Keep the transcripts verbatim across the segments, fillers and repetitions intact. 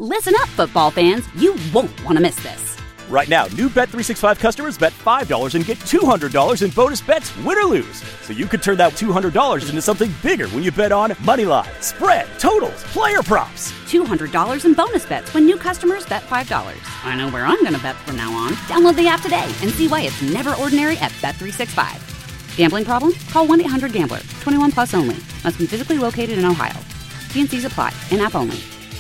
Listen up, football fans. You won't want to miss this. Right now, new Bet three sixty-five customers bet five dollars and get two hundred dollars in bonus bets, win or lose. So you could turn that two hundred dollars into something bigger when you bet on money line, spread, totals, player props. two hundred dollars in bonus bets when new customers bet five dollars. I know where I'm going to bet from now on. Download the app today and see why it's never ordinary at Bet three sixty-five. Gambling problem? Call one eight hundred gambler. twenty-one plus only. Must be physically located in Ohio. T and C's apply. In-app only.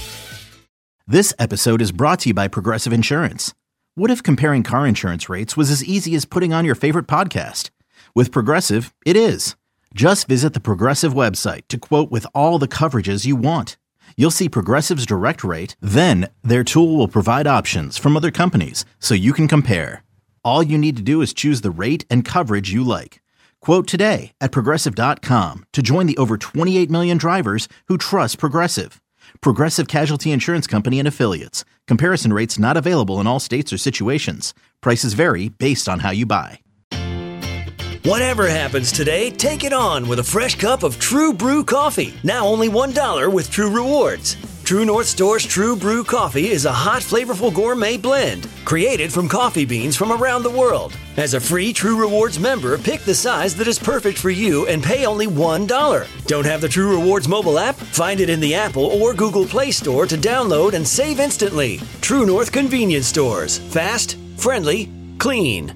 This episode is brought to you by Progressive Insurance. What if comparing car insurance rates was as easy as putting on your favorite podcast? With Progressive, it is. Just visit the Progressive website to quote with all the coverages you want. You'll see Progressive's direct rate, then their tool will provide options from other companies so you can compare. All you need to do is choose the rate and coverage you like. Quote today at Progressive dot com to join the over twenty-eight million drivers who trust Progressive. Progressive Casualty Insurance Company and Affiliates. Comparison rates not available in all states or situations. Prices vary based on how you buy. Whatever happens today, take it on with a fresh cup of True Brew coffee. Now only one dollar with True Rewards. True North Store's True Brew coffee is a hot, flavorful gourmet blend created from coffee beans from around the world. As a free True Rewards member, pick the size that is perfect for you and pay only one dollar. Don't have the True Rewards mobile app? Find it in the Apple or Google Play Store to download and save instantly. True North Convenience Stores. Fast, friendly, clean.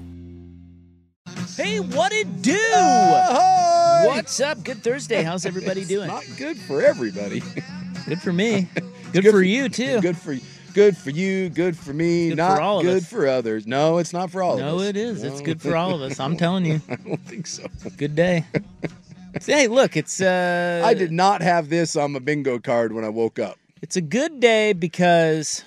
Hey, what it do? Uh, What's up? Good Thursday. How's everybody it's doing? Not good for everybody. Good for me. Good, good for you too. Good for good for you. Good for me. Good not for all of good us. for others. No, it's not for all no, of us. it is. No. It's good for all of us. I'm telling you. I don't think so. Good day. Hey, look, it's uh. I did not have this on my bingo card when I woke up. It's a good day because,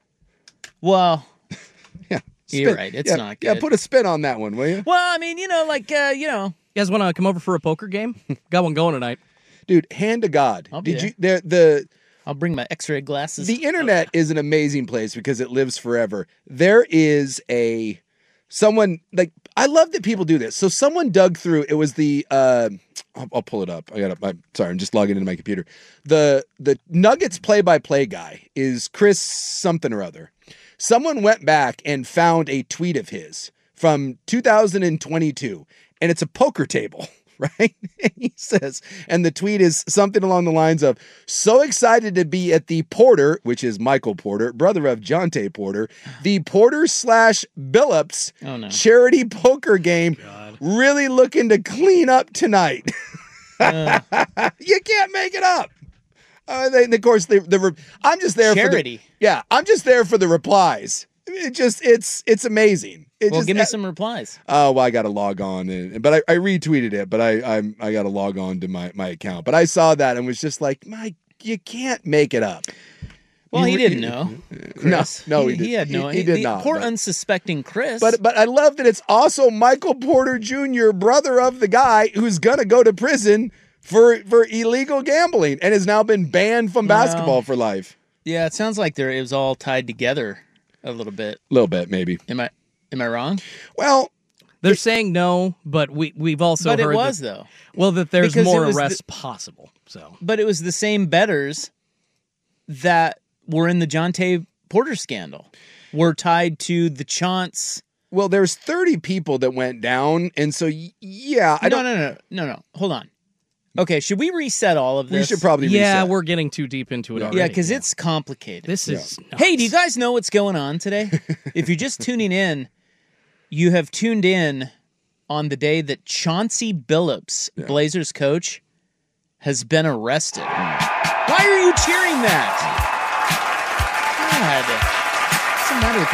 well. Yeah, spin. You're right. It's yeah, not good. Yeah, put a spin on that one, will you? Well, I mean, you know, like uh, you know. You guys want to come over for a poker game? Got one going tonight. Dude, hand to God. I'll be Did there. you the the I'll bring my X-ray glasses. The internet is an amazing place because it lives forever. There is a someone like I love that people do this. So someone dug through. It was the uh, I'll, I'll pull it up. I got it. I'm sorry. I'm just logging into my computer. The the Nuggets play-by-play guy is Chris something or other. Someone went back and found a tweet of his from two thousand twenty-two, and it's a poker table. Right? And he says, and the tweet is something along the lines of, so excited to be at the Porter, which is Michael Porter, brother of Jonte Porter, the Porter slash Billups oh, no. charity poker game. God. Really looking to clean up tonight. Uh. You can't make it up. Uh, they, of course, the, the I'm just there charity. for the, yeah, I'm just there for the replies. It just, it's, it's amazing. It well, just, give me some replies. Oh, well, I got to log on, and but I, I retweeted it, but I I'm, I got to log on to my, my account. But I saw that and was just like, my, you can't make it up. Well, you, he didn't you, know. Chris. No, no, he, he, did. he had no. He, he did the, not. Poor but, unsuspecting Chris. But but I love that it's also Michael Porter Junior, brother of the guy who's gonna go to prison for for illegal gambling and has now been banned from basketball well, for life. Yeah, it sounds like there it was all tied together a little bit. A little bit, maybe. Am I am I wrong? Well, they're it, saying no, but we we've also but heard it was that, though. Well, that there's because more arrests the, possible. So, but it was the same bettors that were in the Jonte Porter scandal were tied to the Chance. Well, there's thirty people that went down, and so yeah, I no, don't. No, no, no, no, no. Hold on. Okay, should we reset all of this? We should probably yeah, reset. we're getting too deep into it already. Yeah, because yeah. it's complicated. This is yeah. Hey, do you guys know what's going on today? If you're just tuning in, you have tuned in on the day that Chauncey Billups, yeah. Blazers coach, has been arrested. Why are you cheering that? God, what's the matter with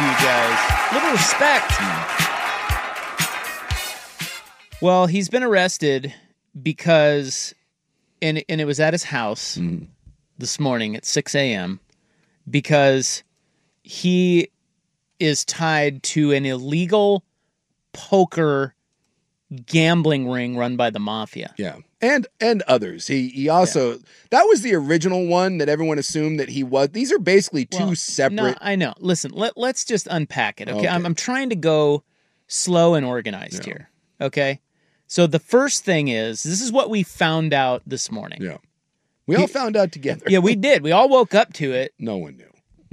you guys? Little respect. Well, he's been arrested because, and, and it was at his house mm. this morning at six a.m., because he is tied to an illegal poker gambling ring run by the mafia. Yeah. And and others. He he also, yeah. that was the original one that everyone assumed that he was. These are basically two well, separate. No, I know. Listen, let, let's just unpack it, okay? okay. I'm, I'm trying to go slow and organized yeah. here, okay? So the first thing is, this is what we found out this morning. Yeah. We he, all found out together. Yeah, we did. We all woke up to it. No one knew.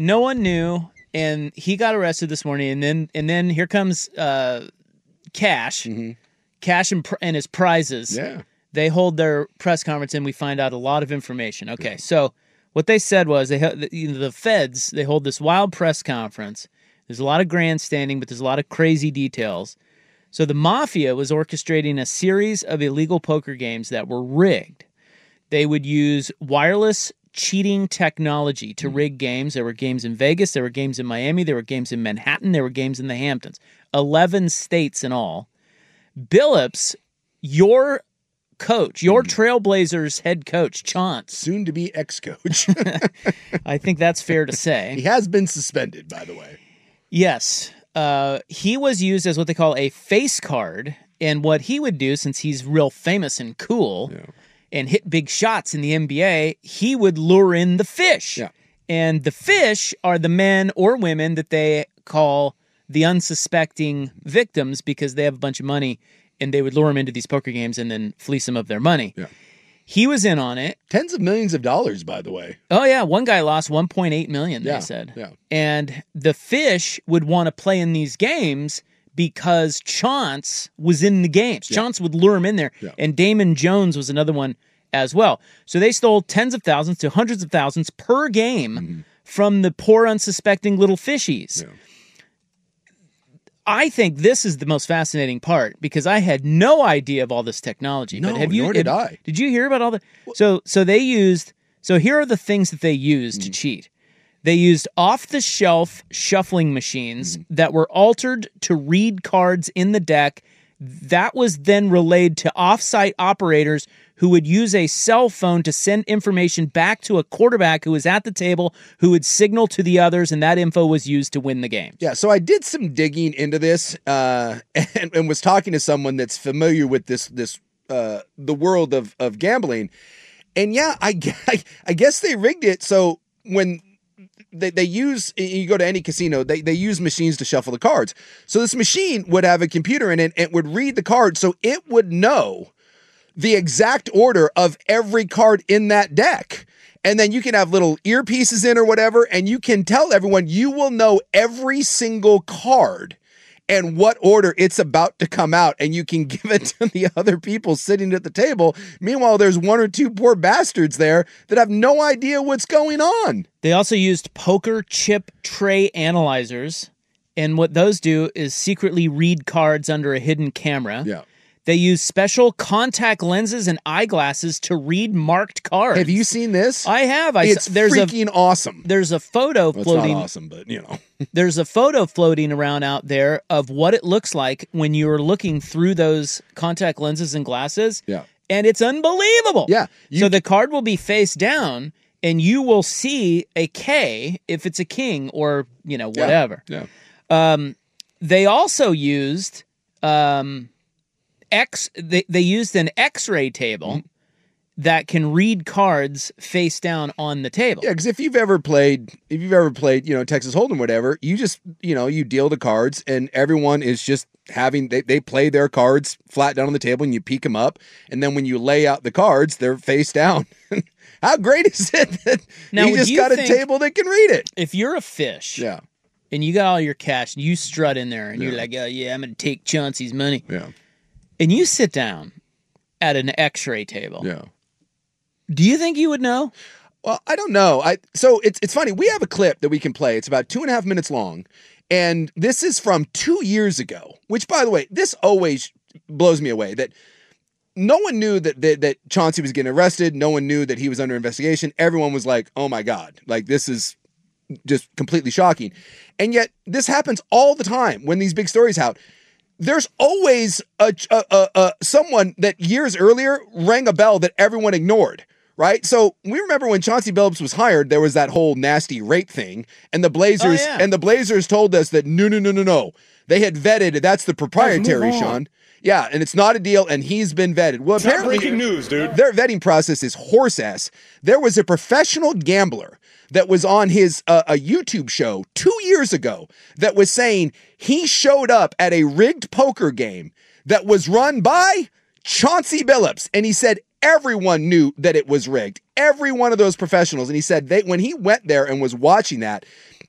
no one knew, and he got arrested this morning. And then, and then here comes uh, Cash, mm-hmm. Cash and, and his prizes. Yeah, they hold their press conference, and we find out a lot of information. Okay, yeah. So what they said was they the, you know, the feds they hold this wild press conference. There's a lot of grandstanding, but there's a lot of crazy details. So the mafia was orchestrating a series of illegal poker games that were rigged. They would use wireless cheating technology to rig games. There were games in Vegas, there were games in Miami, there were games in Manhattan, there were games in the Hamptons. eleven states in all. Billups, your coach, your Trailblazers head coach, Chauncey. Soon to be ex-coach. I think that's fair to say. He has been suspended, by the way. Yes. Uh, he was used as what they call a face card. And what he would do, since he's real famous and cool yeah. and hit big shots in the N B A, he would lure in the fish. Yeah. And the fish are the men or women that they call the unsuspecting victims because they have a bunch of money, and they would lure them into these poker games and then fleece them of their money. Yeah. He was in on it. Tens of millions of dollars, by the way. Oh, yeah. One guy lost one point eight million dollars, they yeah, said. Yeah. And the fish would want to play in these games because Chauncey was in the games. Yeah. Chauncey would lure him in there. Yeah. And Damon Jones was another one as well. So they stole tens of thousands to hundreds of thousands per game mm-hmm. from the poor, unsuspecting little fishies. Yeah. I think this is the most fascinating part because I had no idea of all this technology. No, but have you, nor did have, I. Did you hear about all the? So, so they used. So here are the things that they used mm. to cheat. They used off-the-shelf shuffling machines mm. that were altered to read cards in the deck. That was then relayed to off-site operators who would use a cell phone to send information back to a quarterback who was at the table, who would signal to the others, and that info was used to win the game. Yeah, so I did some digging into this uh, and, and was talking to someone that's familiar with this this uh, the world of, of gambling. And yeah, I, I, I guess they rigged it so when they, they use, you go to any casino, they, they use machines to shuffle the cards. So this machine would have a computer in it and would read the card so it would know the exact order of every card in that deck. And then you can have little earpieces in or whatever, and you can tell everyone you will know every single card and what order it's about to come out, and you can give it to the other people sitting at the table. Meanwhile, there's one or two poor bastards there that have no idea what's going on. They also used poker chip tray analyzers, and what those do is secretly read cards under a hidden camera. Yeah. They use special contact lenses and eyeglasses to read marked cards. Have you seen this? I have. I it's there's freaking a, awesome. There's a photo well, floating. It's not awesome, but you know. There's a photo floating around out there of what it looks like when you're looking through those contact lenses and glasses. Yeah. And it's unbelievable. Yeah. You, so the card will be face down, and you will see a K if it's a king or, you know, whatever. Yeah. yeah. Um, they also used... Um, X they, they used an X-ray table mm-hmm. that can read cards face down on the table. Yeah, because if you've ever played, if you've ever played, you know, Texas Hold'em, whatever, you just, you know, you deal the cards, and everyone is just having they they play their cards flat down on the table, and you peek them up, and then when you lay out the cards, they're face down. How great is it that now, you just you got a think, table that can read it? If you're a fish, yeah, and you got all your cash, and you strut in there, and yeah. you're like, oh yeah, I'm gonna take Chauncey's money. Yeah. And you sit down at an X-ray table. Yeah. Do you think you would know? Well, I don't know. I so it's it's funny. We have a clip that we can play. It's about two and a half minutes long, and this is from two years ago. Which, by the way, this always blows me away. That no one knew that that, that Chauncey was getting arrested. No one knew that he was under investigation. Everyone was like, "Oh my God!" Like this is just completely shocking. And yet, this happens all the time when these big stories out. There's always a, a, a, a someone that years earlier rang a bell that everyone ignored, right? So we remember when Chauncey Billups was hired, there was that whole nasty rape thing, and the Blazers oh, yeah. and the Blazers told us that no, no, no, no, no, they had vetted. That's the proprietary, Sean. Yeah, and it's not a deal, and he's been vetted. Well, it's apparently, not breaking news, dude. Their vetting process is horse ass. There was a professional gambler that was on his uh, a YouTube show two years ago that was saying he showed up at a rigged poker game that was run by Chauncey Billups, and he said everyone knew that it was rigged. Every one of those professionals, and he said they when he went there and was watching that,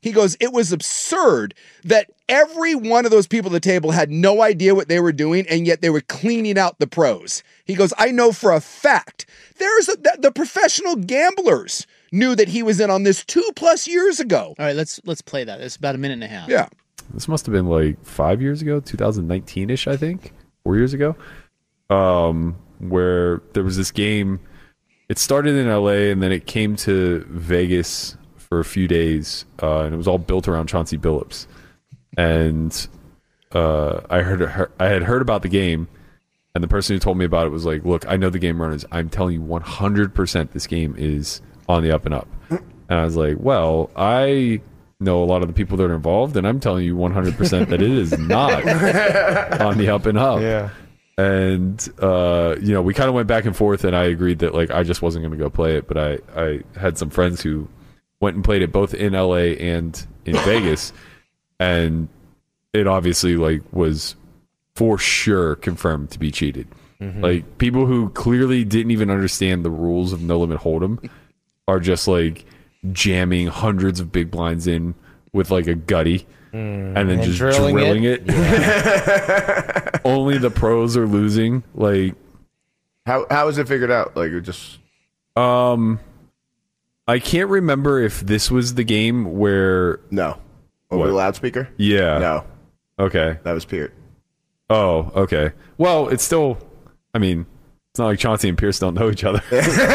He goes, it was absurd that every one of those people at the table had no idea what they were doing, and yet they were cleaning out the pros. He goes, I know for a fact there's a, the, the professional gamblers knew that he was in on this two plus years ago. All right, let's let's play that. It's about a minute and a half. Yeah. This must have been like five years ago, twenty nineteen-ish, I think, four years ago, um, where there was this game. It started in L A and then it came to Vegas for a few days, uh, and it was all built around Chauncey Billups. And uh, I heard I had heard about the game, and the person who told me about it was like, "Look, I know the game runners. I'm telling you, one hundred percent this game is on the up and up." And I was like, "Well, I know a lot of the people that are involved, and I'm telling you one hundred percent that it is not on the up and up." Yeah. And uh, you know, we kind of went back and forth, and I agreed that like I just wasn't going to go play it, but I, I had some friends who went and played it both in L A and in Vegas, and it obviously like was for sure confirmed to be cheated. Mm-hmm. Like people who clearly didn't even understand the rules of No Limit Hold'em are just like jamming hundreds of big blinds in with like a gutty. Mm, and then and just drilling, drilling it. it. Yeah. Only the pros are losing. Like, how how was it figured out? Like, it just um, I can't remember if this was the game where no over what? the loudspeaker. Yeah, no. Okay, that was Peart. Oh, okay. Well, it's still. I mean, it's not like Chauncey and Pierce don't know each other.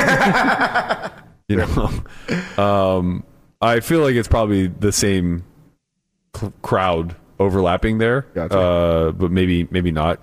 You know, um, I feel like it's probably the same crowd overlapping there, gotcha. uh, but maybe maybe not.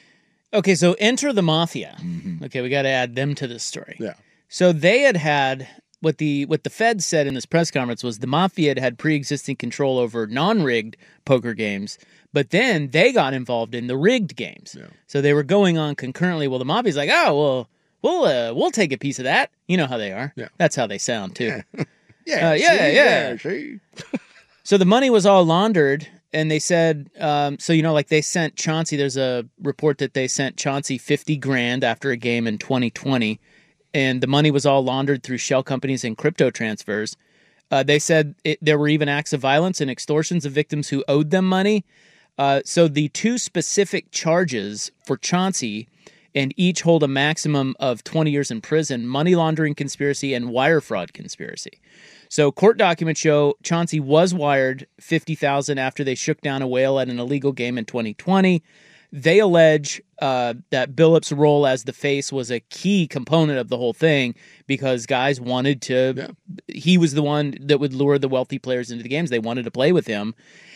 Okay, so enter the Mafia. Mm-hmm. Okay, we got to add them to this story. Yeah. So they had had what the what the Fed said in this press conference was the Mafia had had pre-existing control over non-rigged poker games, but then they got involved in the rigged games. Yeah. So they were going on concurrently. Well, the Mafia's like, oh well, we'll uh, we'll take a piece of that. You know how they are. Yeah. That's how they sound too. yeah, uh, yeah, see, yeah, yeah. See. So the money was all laundered, and they said, um, so, you know, like they sent Chauncey, there's a report that they sent Chauncey fifty grand after a game in twenty twenty, and the money was all laundered through shell companies and crypto transfers. Uh, they said it, there were even acts of violence and extortions of victims who owed them money. Uh, so the two specific charges for Chauncey, and each hold a maximum of twenty years in prison, money laundering conspiracy and wire fraud conspiracy. So court documents show Chauncey was wired fifty thousand dollars after they shook down a whale at an illegal game in twenty twenty. They allege uh, that Billups' role as the face was a key component of the whole thing because guys wanted to yeah. – he was the one that would lure the wealthy players into the games. They wanted to play with him.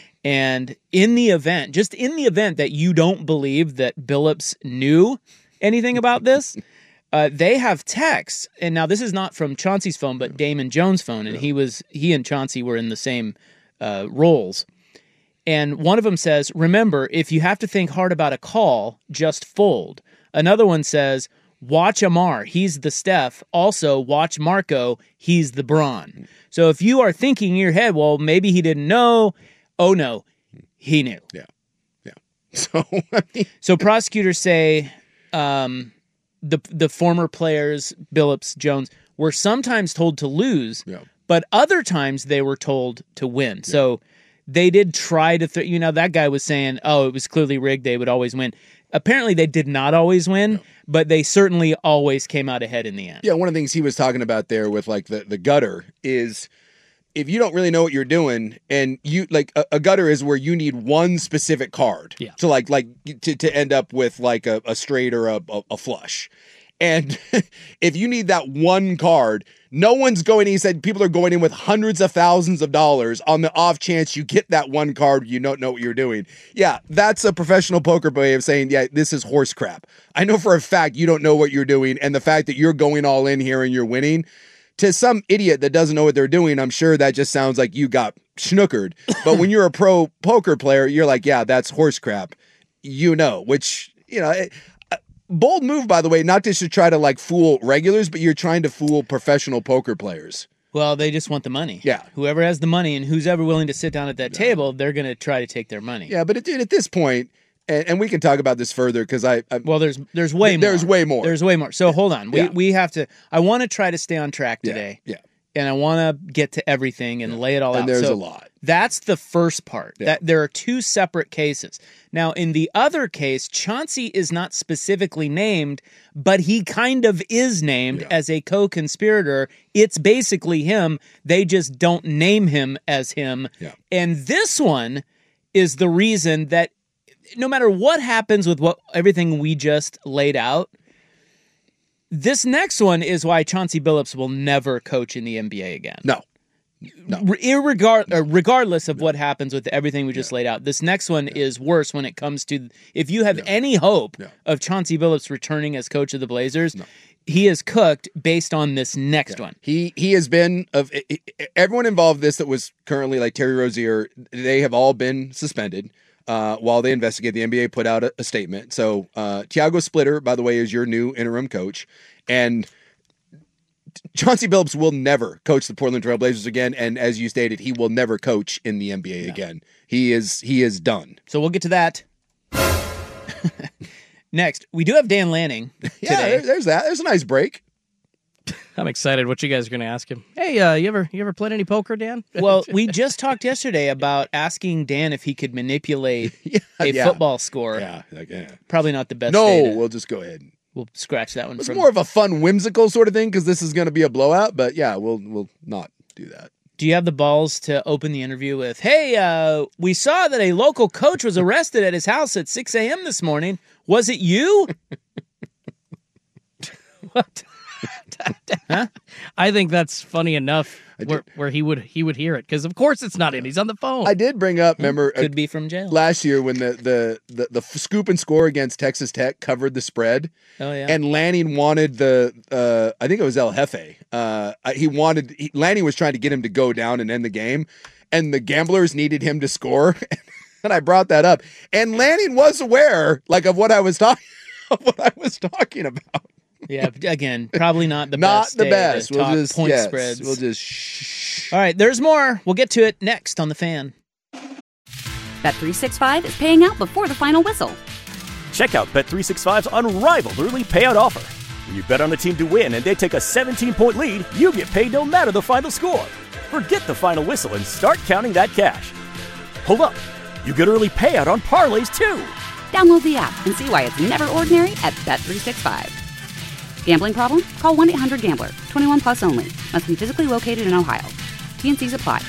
And in the event, just in the event that you don't believe that Billups knew anything about this – Uh, they have texts, and now this is not from Chauncey's phone, but Damon Jones' phone, and yeah. he was he and Chauncey were in the same uh, roles. And one of them says, "Remember, if you have to think hard about a call, just fold." Another one says, "Watch Amar, he's the Steph. Also, watch Marco, he's the Bron." So if you are thinking in your head, well, maybe he didn't know. Oh no, he knew. Yeah, yeah. So I mean, so prosecutors say. Um, The the former players, Billups, Jones, were sometimes told to lose, yeah. but other times they were told to win. Yeah. So they did try to, th- you know, that guy was saying, oh, it was clearly rigged. They would always win. Apparently they did not always win, yeah. but they certainly always came out ahead in the end. Yeah, one of the things he was talking about there with like the, the gutter is if you don't really know what you're doing and you like a, a gutter is where you need one specific card yeah. to like like to, to end up with like a, a straight or a, a, a flush. And if you need that one card, no one's going, he said people are going in with hundreds of thousands of dollars on the off chance you get that one card, you don't know what you're doing. Yeah, that's a professional poker way of saying, yeah, this is horse crap. I know for a fact you don't know what you're doing, and the fact that you're going all in here and you're winning, to some idiot that doesn't know what they're doing, I'm sure that just sounds like you got schnookered. But when you're a pro poker player, you're like, yeah, that's horse crap. You know, which, you know, it, bold move, by the way, not just to try to like fool regulars, but you're trying to fool professional poker players. Well, they just want the money. Yeah. Whoever has the money and who's ever willing to sit down at that yeah. table, they're going to try to take their money. Yeah, but dude, at this point, and, and we can talk about this further because I, I well, there's there's way th- more. There's way more. There's way more. So hold on, we yeah. we have to. I want to try to stay on track today. Yeah. yeah. and I want to get to everything and lay it all And out. there's So a lot. That's the first part. Yeah. That there are two separate cases. Now, in the other case, Chauncey is not specifically named, but he kind of is named Yeah. as a co-conspirator. It's basically him. They just don't name him as him. Yeah. And this one is the reason that no matter what happens with what everything we just laid out, this next one is why Chauncey Billups will never coach in the N B A again. No. No. Irregard, uh, regardless of what happens with everything we just laid out, this next one is worse when it comes to if you have any hope Yeah. of Chauncey Billups returning as coach of the Blazers, he is cooked based on this next one. He he has been of everyone involved in this that was currently like Terry Rozier. They have all been suspended uh, while they investigate. The N B A put out a, a statement. So uh, Tiago Splitter, by the way, is your new interim coach, and Chauncey Billups will never coach the Portland Trail Blazers again. And as you stated, he will never coach in the N B A again. He is he is done. So we'll get to that. Next, we do have Dan Lanning today. Yeah, there, there's that. There's a nice break. I'm excited what you guys are going to ask him. Hey, uh, you ever you ever played any poker, Dan? Well, we just talked yesterday about asking Dan if he could manipulate Yeah, a yeah. football score. Yeah, like, yeah. Probably not the best. No, way to- we'll just go ahead. we'll scratch that one. It's from- more of a fun, whimsical sort of thing because this is going to be a blowout. But yeah, we'll we'll not do that. Do you have the balls to open the interview with, hey, uh, we saw that a local coach was arrested at his house at six a.m. this morning. Was it you? What? Huh? I think that's funny enough did. where, where he would he would hear it because of course it's not in. He's on the phone. I did bring up, remember, uh, Could be from jail. last year when the, the the the scoop and score against Texas Tech covered the spread, Oh, yeah. and Lanning wanted the uh, I think it was El Jefe. Uh, he wanted he, Lanning was trying to get him to go down and end the game, and the gamblers needed him to score. And I brought that up, and Lanning was aware, like, of what I was talking of what I was talking about. Yeah, but again, probably not the Not best. the day best. To We'll talk just point yes, spreads. We'll just shh. All right, there's more. We'll get to it next on The Fan. Bet three sixty-five is paying out before the final whistle. Check out Bet three sixty-five's unrivaled early payout offer. When you bet on a team to win and they take a seventeen-point lead, you get paid no matter the final score. Forget the final whistle and start counting that cash. Hold up. You get early payout on parlays, too. Download the app and see why it's never ordinary at Bet three sixty-five. Gambling problem? Call one eight hundred gambler. twenty-one plus only. Must be physically located in Ohio. T N Cs apply.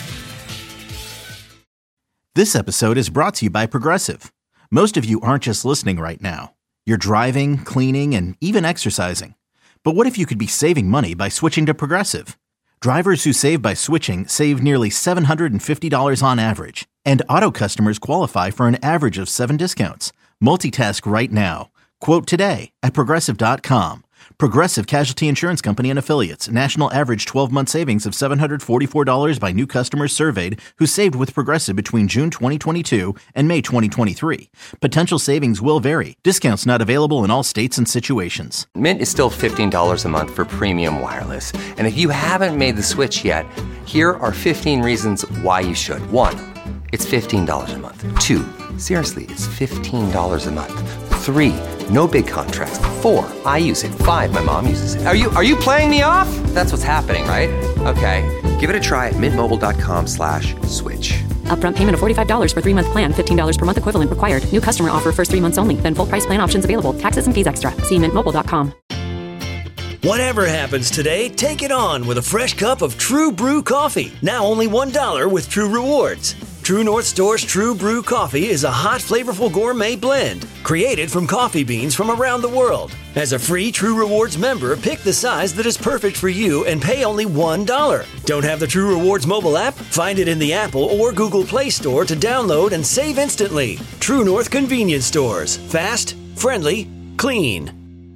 This episode is brought to you by Progressive. Most of you aren't just listening right now. You're driving, cleaning, and even exercising. But what if you could be saving money by switching to Progressive? Drivers who save by switching save nearly seven hundred fifty dollars on average. And auto customers qualify for an average of seven discounts. Multitask right now. Quote today at Progressive dot com. Progressive Casualty Insurance Company and Affiliates. National average twelve-month savings of seven hundred forty-four dollars by new customers surveyed who saved with Progressive between June twenty twenty-two and May twenty twenty-three. Potential savings will vary. Discounts not available in all states and situations. Mint is still fifteen dollars a month for premium wireless. And if you haven't made the switch yet, here are fifteen reasons why you should. One, it's fifteen dollars a month. Two, seriously, it's fifteen dollars a month. Three, no big contracts. Four, I use it. Five, my mom uses it. Are you are you playing me off? That's what's happening, right? Okay, give it a try at mintmobile.com slash switch. Upfront payment of forty-five dollars for three-month plan, fifteen dollars per month equivalent required. New customer offer first three months only. Then full price plan options available. Taxes and fees extra. See mint mobile dot com. Whatever happens today, take it on with a fresh cup of True Brew coffee. Now only one dollar with True Rewards. True North Store's True Brew coffee is a hot, flavorful gourmet blend created from coffee beans from around the world. As a free True Rewards member, pick the size that is perfect for you and pay only one dollar. Don't have the True Rewards mobile app? Find it in the Apple or Google Play Store to download and save instantly. True North Convenience Stores. Fast, friendly, clean.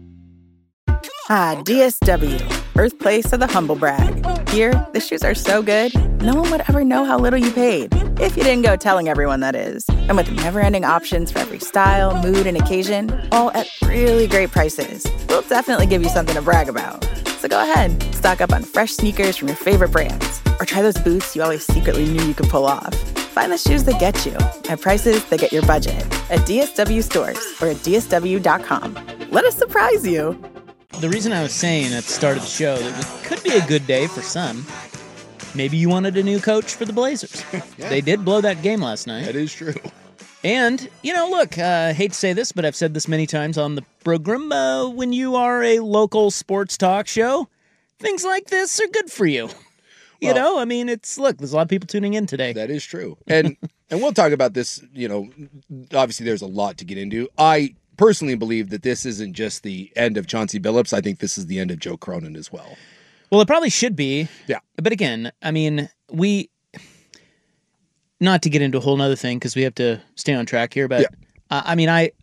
Ah, D S W, birthplace of the humble brag. Here, the shoes are so good, no one would ever know how little you paid. If you didn't go telling everyone, that is. And with never-ending options for every style, mood, and occasion, all at really great prices, we'll definitely give you something to brag about. So go ahead, stock up on fresh sneakers from your favorite brands, or try those boots you always secretly knew you could pull off. Find the shoes that get you at prices that get your budget at D S W stores or at D S W dot com. Let us surprise you. the reason I was saying at the start of the show that it could be a good day for some. Maybe you wanted a new coach for the Blazers. Yeah. They did blow that game last night. That is true. And, you know, look, uh, I hate to say this, but I've said this many times on the program. Uh, when you are a local sports talk show, things like this are good for you. You Well, know, I mean, it's, look, there's a lot of people tuning in today. That is true. And and we'll talk about this, you know, obviously there's a lot to get into. I personally believe that this isn't just the end of Chauncey Billups. I think this is the end of Joe Cronin as well. Well, it probably should be. Yeah. But again, I mean, we, not to get into a whole nother thing because we have to stay on track here, but Yeah. uh, I mean, I,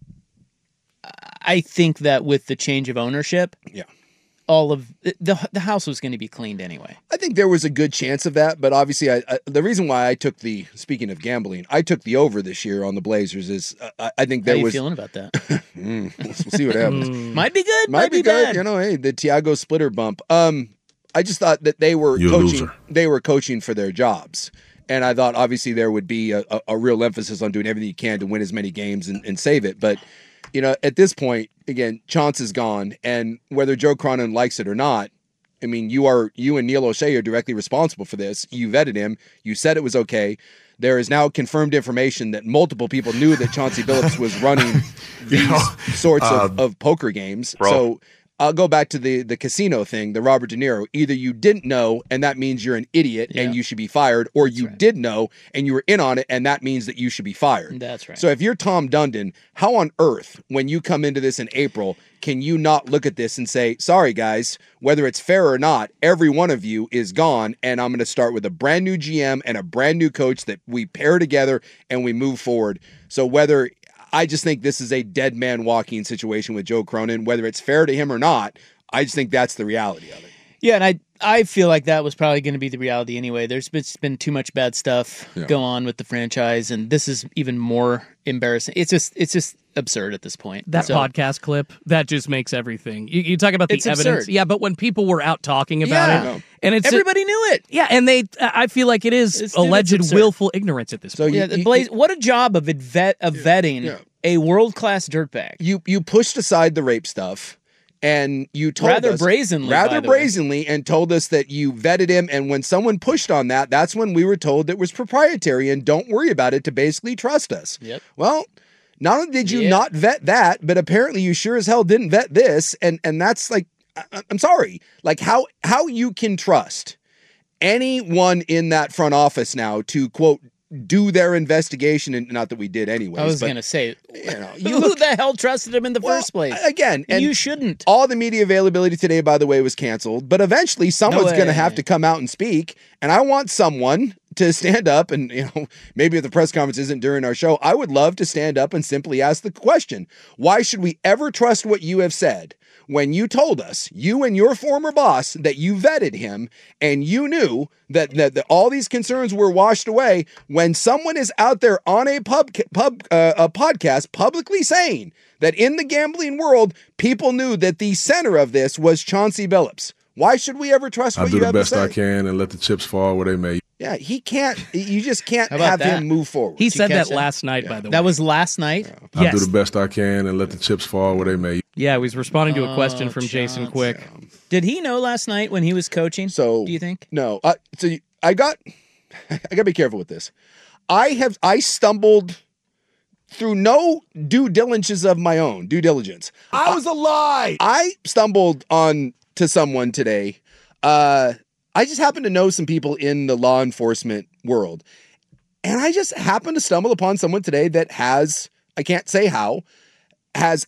I think that with the change of ownership, Yeah. all of the the house was going to be cleaned anyway. I think there was a good chance of that, but obviously, I, I, the reason why I took the speaking of gambling, I took the over this year on the Blazers is uh, I, I think there How you was. feeling about that? Mm, we'll see what happens. Might be good, Might, might, be, be, good. bad. You know, hey, the Tiago Splitter bump. Um, I just thought that they were You coaching. loser. They were coaching for their jobs, and I thought obviously there would be a, a, a real emphasis on doing everything you can to win as many games and, and save it. But you know, at this point, again, Chauncey is gone, and whether Joe Cronin likes it or not, I mean, you are you and Neil O'Shea are directly responsible for this. You vetted him. You said it was okay. There is now confirmed information that multiple people knew that Chauncey Billups was running these know, sorts of, uh, of poker games. bro. So I'll go back to the the casino thing, the Robert De Niro. Either you didn't know, and that means you're an idiot Yeah. and you should be fired, or you right. did know and you were in on it, and that means that you should be fired. That's right. So if you're Tom Dundon, how on earth, when you come into this in April, can you not look at this and say, sorry, guys, whether it's fair or not, every one of you is gone, and I'm going to start with a brand new G M and a brand new coach that we pair together and we move forward. So whether I just think this is a dead man walking situation with Joe Cronin, whether it's fair to him or not, I just think that's the reality of it. Yeah, and I I feel like that was probably going to be the reality anyway. There's been, it's been too much bad stuff Yeah. go on with the franchise, and this is even more embarrassing. It's just it's just absurd at this point. That So- podcast clip, that just makes everything. You, you talk about the It's evidence. absurd. Yeah, but when people were out talking about Yeah. it, No. and it's Everybody knew it. Yeah, and they, I feel like it is It's- dude, it's alleged absurd. willful ignorance at this So point. you- Yeah, the Blaze. What a job of vet of vetting yeah. a world class dirtbag. You you pushed aside the rape stuff, and you told Rather us brazenly, rather by the way. brazenly, and told us that you vetted him. And when someone pushed on that, that's when we were told it was proprietary and don't worry about it to basically trust us. Yep. Well, not only did you Yeah. not vet that, but apparently you sure as hell didn't vet this, and and that's like, I, I'm sorry, like how how you can trust anyone in that front office now to quote do their investigation, and not that we did anyways. I was but, going to say, you know, who you look, the hell trusted him in the well, first place? again, and you shouldn't. all the media availability today, by the way, was canceled. But eventually, someone's way. going to have to come out and speak. And I want someone to stand up and, you know, maybe if the press conference isn't during our show, I would love to stand up and simply ask the question, why should we ever trust what you have said when you told us, you and your former boss, that you vetted him and you knew that, that, that all these concerns were washed away, when someone is out there on a pub, pub uh, a podcast publicly saying that in the gambling world, people knew that the center of this was Chauncey Billups? Why should we ever trust I what do you the have best to say? I can and let the chips fall where they may. Yeah, he can't. You just can't How about have that? him move forward. He you said catch that that? last night, by the way. That was last night. I Yes. do the best I can and let the chips fall where they may. Yeah, he was responding to a Oh, question from Jason Chauncey. Quick. Did he know last night when he was coaching? So do you think? No. Uh, so you, I got. I got to be careful with this. I have. I stumbled through no due diligence of my own. Due diligence. I was a lie. I stumbled on to someone today. Uh, I just happen to know some people in the law enforcement world. And I just happened to stumble upon someone today that has, I can't say how, has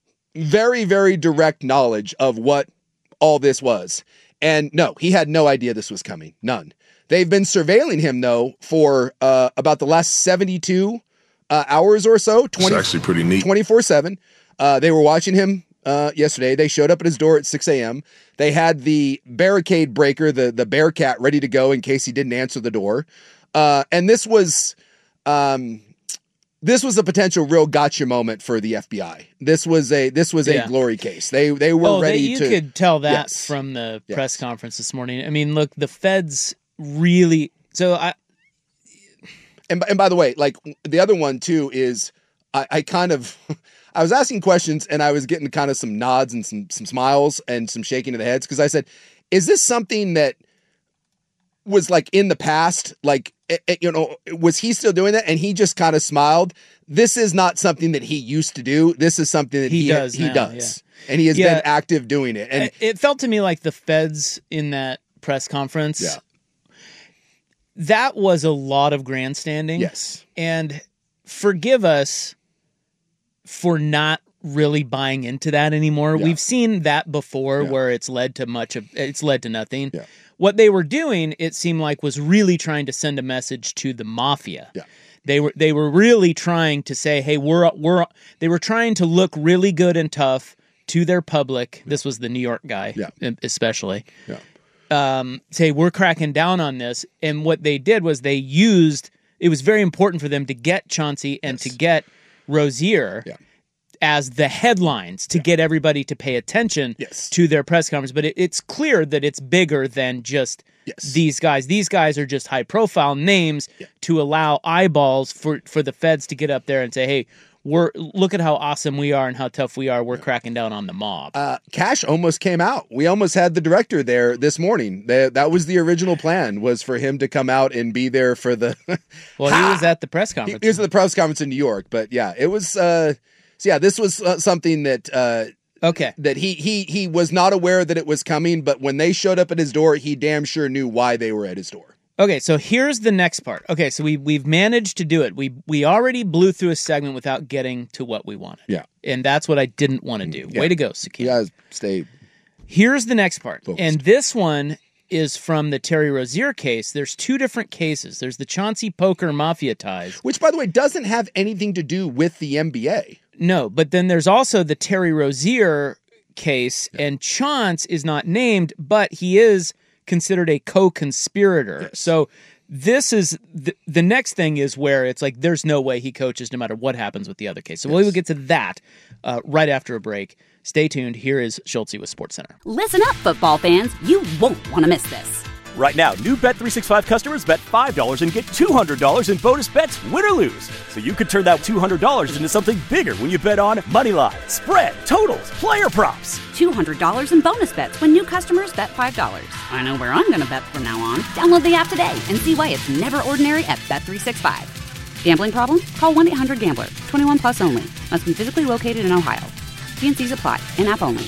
very, very direct knowledge of what all this was. And no, he had no idea this was coming. None. They've been surveilling him, though, for uh, about the last seventy-two uh, hours or so. It's actually pretty neat. twenty-four seven. Uh, they were watching him uh, yesterday. They showed up at his door at six a.m. They had the barricade breaker, the, the Bearcat, ready to go in case he didn't answer the door. Uh, and this was um, this was a potential real gotcha moment for the F B I. This was a this was a Yeah. glory case. They they were oh, ready they, you to. could tell that Yes. from the Yes. press conference this morning. I mean, look, the feds really. So I. And, and by the way, like the other one too is I, I kind of I was asking questions and I was getting kind of some nods and some some smiles and some shaking of the heads because I said, "Is this something that was like in the past? Like, it, it, you know, was he still doing that?" And he just kind of smiled. This is not something that he used to do. This is something that he He does He now, does, and he has Yeah. been active doing it. And It- it felt to me like the feds in that press conference. Yeah. That was a lot of grandstanding. Yes. And forgive us for not really buying into that anymore. Yeah. We've seen that before Yeah. where it's led to much of it's led to nothing. Yeah. What they were doing, it seemed like, was really trying to send a message to the mafia. Yeah. They were they were really trying to say, "Hey, we're we're." They were trying to look really good and tough to their public. This was the New York guy, Yeah. especially. Yeah. Um, say we're cracking down on this, and what they did was they used. It was very important for them to get Chauncey and Yes. to get Rozier Yeah. as the headlines to get everybody to pay attention Yes. to their press conference. But it, it's clear that it's bigger than just Yes. these guys. These guys are just high profile names Yeah. to allow eyeballs for, for the feds to get up there and say, "Hey, we're look at how awesome we are and how tough we are. We're cracking down on the mob." Uh, Cash almost came out. We almost had the director there this morning. That that was the original plan, was for him to come out and be there for the. Well, he was at the press he, conference. he was at the press conference in New York, but yeah, it was. Uh, so yeah, this was uh, something that. Uh, Okay. That he he he was not aware that it was coming, but when they showed up at his door, he damn sure knew why they were at his door. Okay, so here's the next part. Okay, so we we've managed to do it. We we already blew through a segment without getting to what we wanted. Yeah. And that's what I didn't want to do. Yeah. Way to go, Sakim. You guys stay. Here's the next part. Focused. And this one is from the Terry Rozier case. There's two different cases. There's the Chauncey Poker Mafia ties. Which, by the way, doesn't have anything to do with the N B A. No, but then there's also the Terry Rozier case, and Chauncey is not named, but he is considered a co-conspirator. Yes. So this is the, the next thing is where it's like there's no way he coaches no matter what happens with the other case. So we will get to that uh, right after a break. Stay tuned. Here is Schultze with SportsCenter. Listen up, football fans. You won't want to miss this. Right now, new Bet three sixty-five customers bet five dollars and get two hundred dollars in bonus bets, win or lose. So you could turn that two hundred dollars into something bigger when you bet on moneyline, spread, totals, player props. two hundred dollars in bonus bets when new customers bet five dollars. I know where I'm going to bet from now on. Download the app today and see why it's never ordinary at Bet three sixty-five. Gambling problem? Call one eight hundred gambler. twenty-one plus only. Must be physically located in Ohio. T and C's apply. In-app only.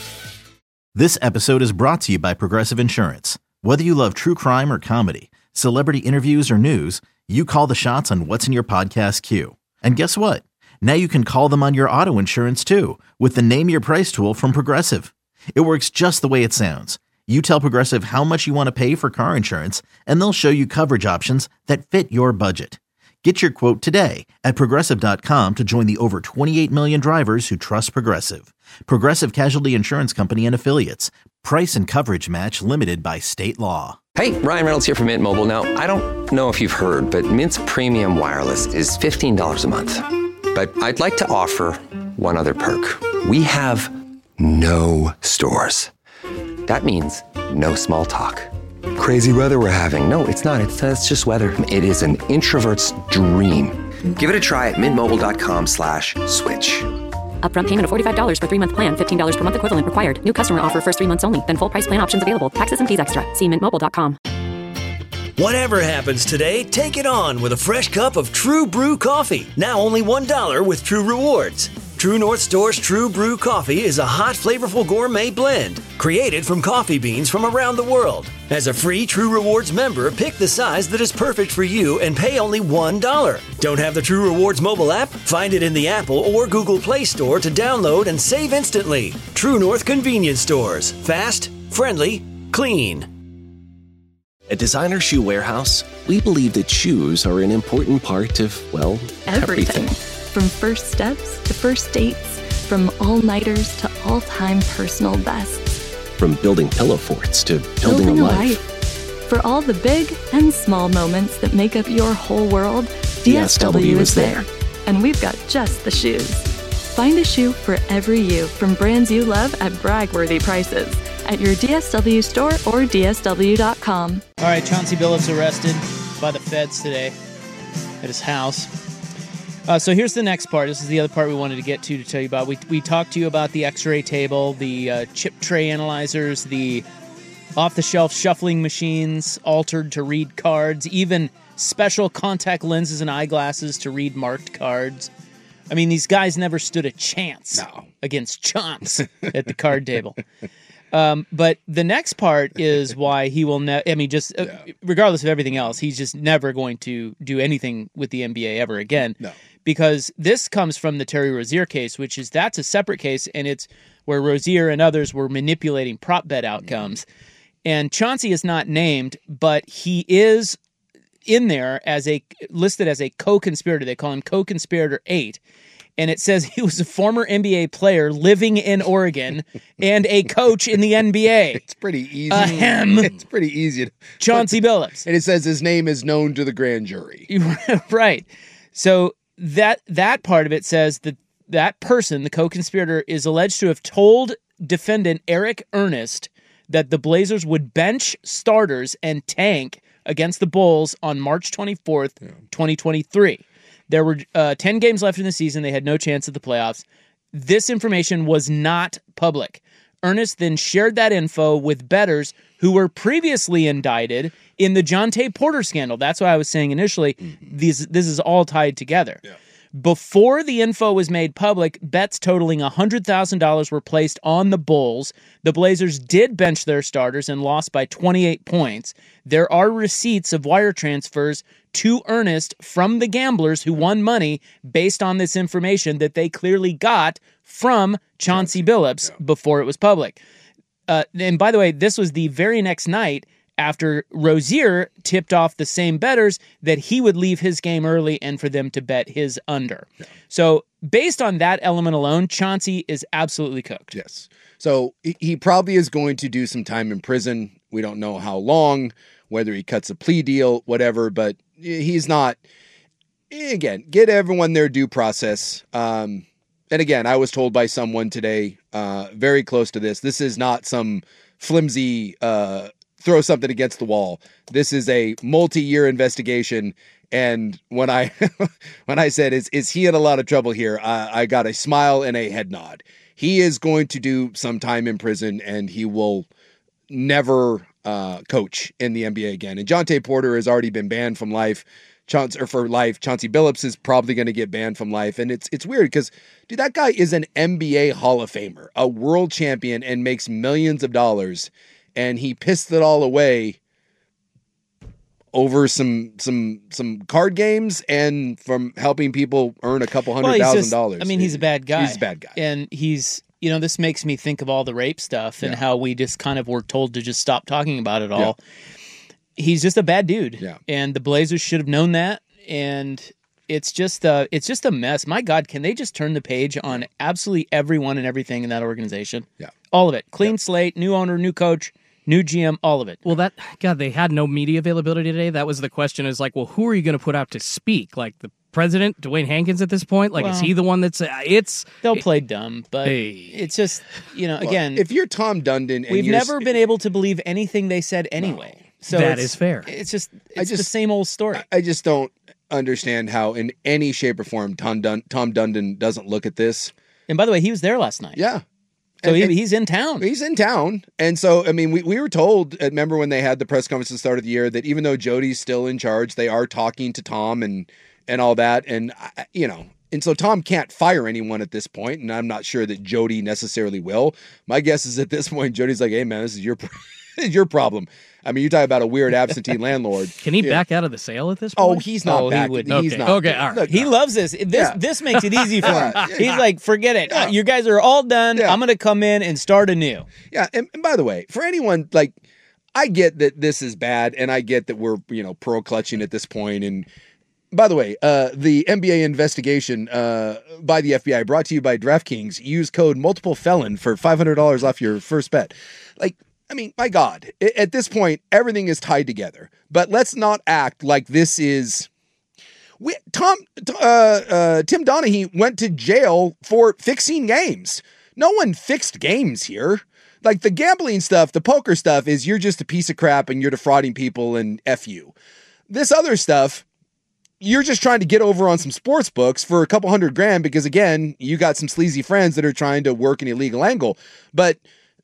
This episode is brought to you by Progressive Insurance. Whether you love true crime or comedy, celebrity interviews or news, you call the shots on what's in your podcast queue. And guess what? Now you can call them on your auto insurance too with the Name Your Price tool from Progressive. It works just the way it sounds. You tell Progressive how much you want to pay for car insurance, and they'll show you coverage options that fit your budget. Get your quote today at Progressive dot com to join the over twenty-eight million drivers who trust Progressive. Progressive Casualty Insurance Company and Affiliates. Price and coverage match limited by state law. Hey, Ryan Reynolds here from Mint Mobile. Now, I don't know if you've heard, but Mint's premium wireless is fifteen dollars a month. But I'd like to offer one other perk. We have no stores. That means no small talk. Crazy weather we're having. No, it's not. It's, uh, it's just weather. It is an introvert's dream. Give it a try at mintmobile.com slash switch. Upfront payment of forty-five dollars for three-month plan, fifteen dollars per month equivalent required. New customer offer first three months only. Then full price plan options available. Taxes and fees extra. See mint mobile dot com. Whatever happens today, take it on with a fresh cup of True Brew coffee. Now only one dollar with True Rewards. True North Store's True Brew coffee is a hot, flavorful gourmet blend created from coffee beans from around the world. As a free True Rewards member, pick the size that is perfect for you and pay only one dollar. Don't have the True Rewards mobile app? Find it in the Apple or Google Play Store to download and save instantly. True North Convenience Stores. Fast, friendly, clean. At Designer Shoe Warehouse, we believe that shoes are an important part of, well, everything. everything. From first steps to first dates, from all-nighters to all-time personal bests. From building pillow forts to building, Building a a life. life. For all the big and small moments that make up your whole world, D S W is there. And we've got just the shoes. Find a shoe for every you from brands you love at brag-worthy prices at your D S W store or D S W dot com. All right, Chauncey Billups arrested by the feds today at his house. Uh, so here's the next part. This is the other part we wanted to get to to tell you about. We we talked to you about the X-ray table, the uh, chip tray analyzers, the off-the-shelf shuffling machines altered to read cards, even special contact lenses and eyeglasses to read marked cards. I mean, these guys never stood a chance no. against chumps at the card table. Um, but the next part is why he will never, I mean, just uh, yeah. regardless of everything else, he's just never going to do anything with the N B A ever again. No. Because this comes from the Terry Rozier case, which is, that's a separate case, and it's where Rozier and others were manipulating prop bet outcomes. Mm-hmm. And Chauncey is not named, but he is in there as a, listed as a co-conspirator. They call him co-conspirator eight. And it says he was a former N B A player living in Oregon and a coach in the N B A. It's pretty easy. Ahem. It's pretty easy. To, Chauncey Billups. And it says his name is known to the grand jury. Right. So that that part of it says that that person, the co-conspirator, is alleged to have told defendant Eric Ernest that the Blazers would bench starters and tank against the Bulls on March twenty-fourth, yeah. twenty twenty-three. There were uh, ten games left in the season. They had no chance at the playoffs. This information was not public. Ernest then shared that info with bettors who were previously indicted in the Jontay Porter scandal. That's what I was saying initially. Mm-hmm. These, this is all tied together. Yeah. Before the info was made public, bets totaling one hundred thousand dollars were placed on the Bulls. The Blazers did bench their starters and lost by twenty-eight points. There are receipts of wire transfers to Ernest from the gamblers who won money based on this information that they clearly got from Chauncey Billups yeah. before it was public. Uh, and by the way, this was the very next night after Rozier tipped off the same bettors that he would leave his game early and for them to bet his under. Yeah. So based on that element alone, Chauncey is absolutely cooked. Yes. So he probably is going to do some time in prison. We don't know how long, whether he cuts a plea deal, whatever, but he's not, again, get everyone their due process. Um, and again, I was told by someone today, uh, very close to this, this is not some flimsy, uh, throw something against the wall. This is a multi-year investigation. And when I when I said, is is he in a lot of trouble here? Uh, I got a smile and a head nod. He is going to do some time in prison, and he will never uh, coach in the N B A again. And Jontay Porter has already been banned from life. Chauncey, or for life. Chauncey Billups is probably going to get banned from life. And it's it's weird because, dude, that guy is an N B A Hall of Famer, a world champion, and makes millions of dollars. And he pissed it all away over some some some card games and from helping people earn a couple hundred well, thousand dollars. I mean, he's a bad guy. He's a bad guy. And he's, you know, this makes me think of all the rape stuff and Yeah. how we just kind of were told to just stop talking about it all. Yeah. He's just a bad dude. Yeah. And the Blazers should have known that. And it's just uh it's just a mess. My God, can they just turn the page on absolutely everyone and everything in that organization? Yeah. All of it. Clean slate, new owner, new coach, new G M, all of it. Well, that, God, they had no media availability today. That was the question, is like, well, who are you going to put out to speak? Like the president, Dwayne Hankins at this point? Like, Well, is he the one that's, uh, it's... They'll play dumb, but Hey. it's just, you know, Well, again, if you're Tom Dundon, and we've you're, never been able to believe anything they said anyway. So That it's- is fair. It's just, I it's the just- same old story. I, I just don't understand how, in any shape or form, Tom Dun- Tom Dundon doesn't look at this. And by the way, he was there last night. Yeah. So And- he, and- he's in town. He's in town. And so, I mean, we, we were told, uh, remember when they had the press conference at the start of the year, that even though Jody's still in charge, they are talking to Tom and, and all that. And, I- you know, and so Tom can't fire anyone at this point, and I'm not sure that Jody necessarily will. My guess is at this point, Jody's like, hey, man, this is your, this is your problem. I mean, you talk about a weird absentee landlord. Can he Yeah. back out of the sale at this Oh, point? he's not Oh, he back. would- He's okay. not. Okay, all right. Look, He loves this. This Yeah. this makes it easy for him. Yeah. He's like, forget it. Yeah. Uh, you guys are all done. Yeah. I'm going to come in and start anew. Yeah, and, and by the way, for anyone, like, I get that this is bad, and I get that we're, you know, pearl clutching at this point. And by the way, uh, the N B A investigation uh, by the F B I, brought to you by DraftKings. Use code multiple felon for five hundred dollars off your first bet. Like, I mean, my God, I- at this point, everything is tied together. But let's not act like this is. We, Tom, uh, uh, Tim Donaghy went to jail for fixing games. No one fixed games here. Like, the gambling stuff, the poker stuff is you're just a piece of crap and you're defrauding people and F you. This other stuff, you're just trying to get over on some sports books for a couple hundred grand because, again, you got some sleazy friends that are trying to work an illegal angle. But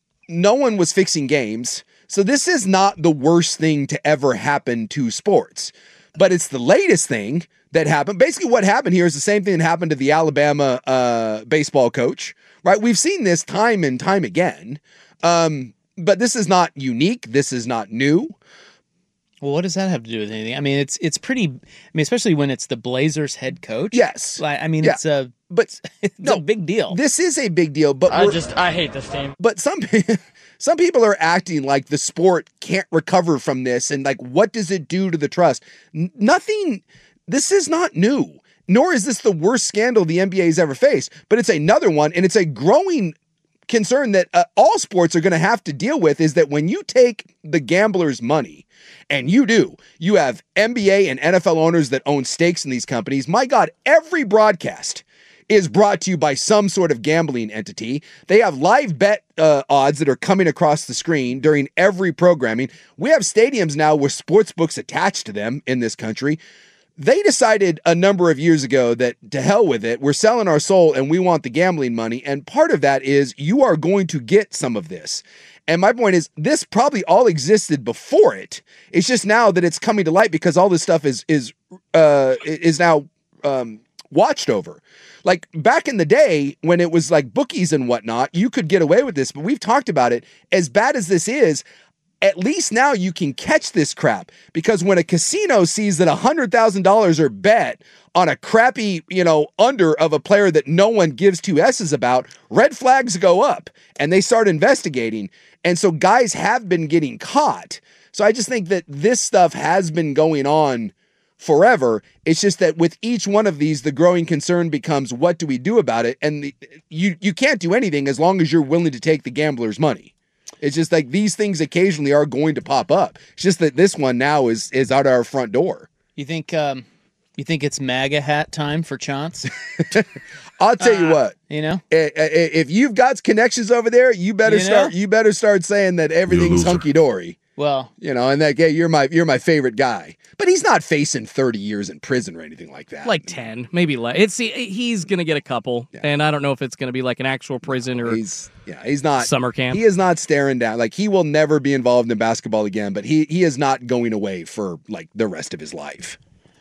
no one was fixing games. So this is not the worst thing to ever happen to sports. But it's the latest thing that happened. Basically, what happened here is the same thing that happened to the Alabama uh, baseball coach, right? We've seen this time and time again. Um, but this is not unique. This is not new. Well, what does that have to do with anything? I mean, it's it's pretty. I mean, especially when it's the Blazers head coach. Yes, like, I mean, yeah. it's a but it's no, a big deal. This is a big deal. But I we're- just I hate this team. But some some people are acting like the sport can't recover from this, and like, what does it do to the trust? N- nothing. This is not new, nor is this the worst scandal the N B A has ever faced. But it's another one, and it's a growing concern that uh, all sports are going to have to deal with. Is that when you take the gamblers' money, and you do, you have N B A and N F L owners that own stakes in these companies. My God, every broadcast is brought to you by some sort of gambling entity. They have live bet uh, odds that are coming across the screen during every programming. We have stadiums now with sports books attached to them in this country. They decided a number of years ago that to hell with it, we're selling our soul and we want the gambling money. And part of that is you are going to get some of this. And my point is, this probably all existed before it. It's just now that it's coming to light because all this stuff is is uh, is now um, watched over. Like back in the day when it was like bookies and whatnot, you could get away with this. But we've talked about it. As bad as this is, at least now you can catch this crap, because when a casino sees that one hundred thousand dollars are bet on a crappy, you know, under of a player that no one gives two S's about, red flags go up and they start investigating. And so guys have been getting caught. So I just think that this stuff has been going on forever. It's just that with each one of these, the growing concern becomes, what do we do about it? And the, you you can't do anything as long as you're willing to take the gambler's money. It's just like these things occasionally are going to pop up. It's just that this one now is is out our front door. You think um, you think it's MAGA hat time for Chance? I'll tell you Uh, what. You know, I- I- if you've got connections over there, you better You know? start. You better start saying that everything's hunky dory. Well, you know, and that yeah, you're my you're my favorite guy. But he's not facing thirty years in prison or anything like that. Like ten, maybe less. It's he's gonna get a couple, and I don't know if it's gonna be like an actual prison or he's yeah, he's not summer camp. He is not staring down. Like he will never be involved in basketball again. But he he is not going away for like the rest of his life.